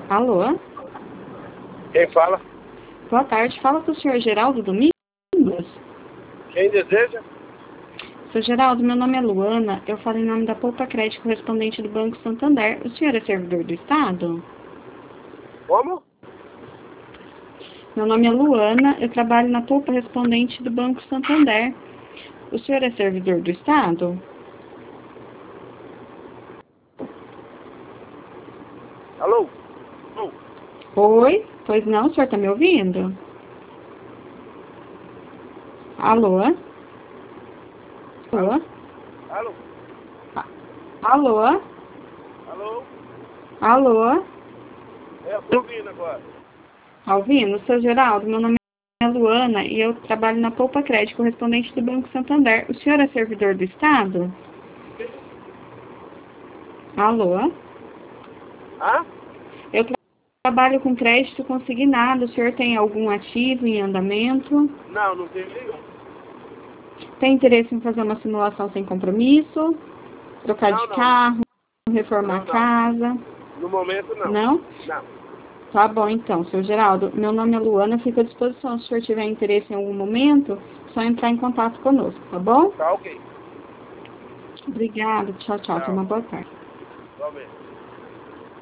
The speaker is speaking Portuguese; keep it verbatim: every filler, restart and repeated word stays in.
Alô? Quem fala? Boa tarde. Fala com o senhor Geraldo Domingos? Quem deseja? Senhor Geraldo, meu nome é Luana. Eu falo em nome da Poupa Crédito correspondente do Banco Santander. O senhor é servidor do Estado? Como? Meu nome é Luana. Eu trabalho na Poupa correspondente do Banco Santander. O senhor é servidor do Estado? Alô? Alô? Oi? Pois não, o senhor está me ouvindo? Alô? Alô? Alô? Alô? Alô? Alô? É, eu tô ouvindo agora. Tá ouvindo? Seu Geraldo, meu nome é Luana e eu trabalho na Poupa Crédito, correspondente do Banco Santander. O senhor é servidor do Estado? Alô? Hã? Eu tra trabalho com crédito consignado. O senhor tem algum ativo em andamento? Não, não tem nenhum. Tem interesse em fazer uma simulação sem compromisso? Trocar Não, de não. carro? Reformar Não, a não. casa? No momento, não. Não? Não. Tá bom, então, seu Geraldo. Meu nome é Luana, fico à disposição. Se o senhor tiver interesse em algum momento, é só entrar em contato conosco, tá bom? Tá ok. Obrigada. Tchau, tchau. Tenha Tchau. uma boa tarde. Igualmente.